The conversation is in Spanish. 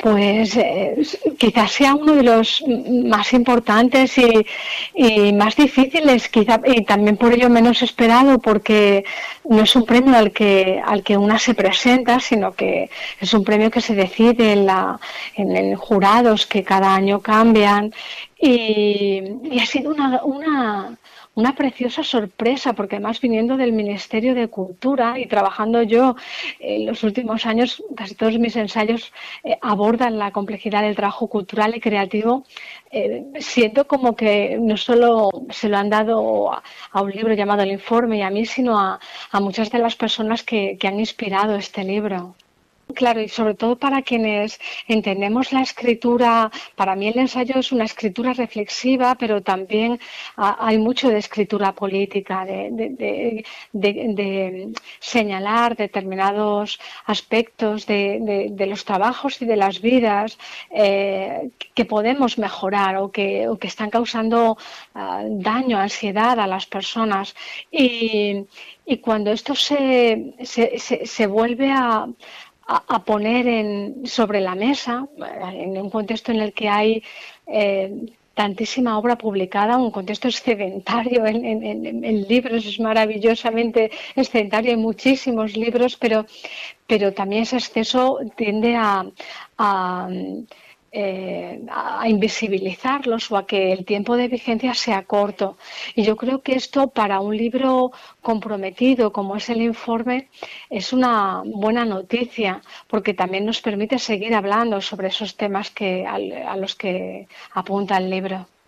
Pues quizás sea uno de los más importantes y más difíciles, quizá, y también por ello menos esperado, porque no es un premio al que una se presenta, sino que es un premio que se decide en jurados que cada año cambian. Y ha sido una preciosa sorpresa, porque además viniendo del Ministerio de Cultura y trabajando yo en los últimos años, casi todos mis ensayos abordan la complejidad del trabajo cultural y creativo, siento como que no solo se lo han dado a un libro llamado El Informe y a mí, sino a muchas de las personas que han inspirado este libro. Claro, y sobre todo para quienes entendemos la escritura, para mí el ensayo es una escritura reflexiva, pero también hay mucho de escritura política, de señalar determinados aspectos de los trabajos y de las vidas que podemos mejorar o que están causando daño, ansiedad a las personas. Y cuando esto se vuelve a poner sobre la mesa, en un contexto en el que hay tantísima obra publicada, un contexto excedentario en libros, es maravillosamente excedentario, hay muchísimos libros, pero también ese exceso tiende a a invisibilizarlos o a que el tiempo de vigencia sea corto. Y yo creo que esto para un libro comprometido como es el informe es una buena noticia porque también nos permite seguir hablando sobre esos temas a los que apunta el libro.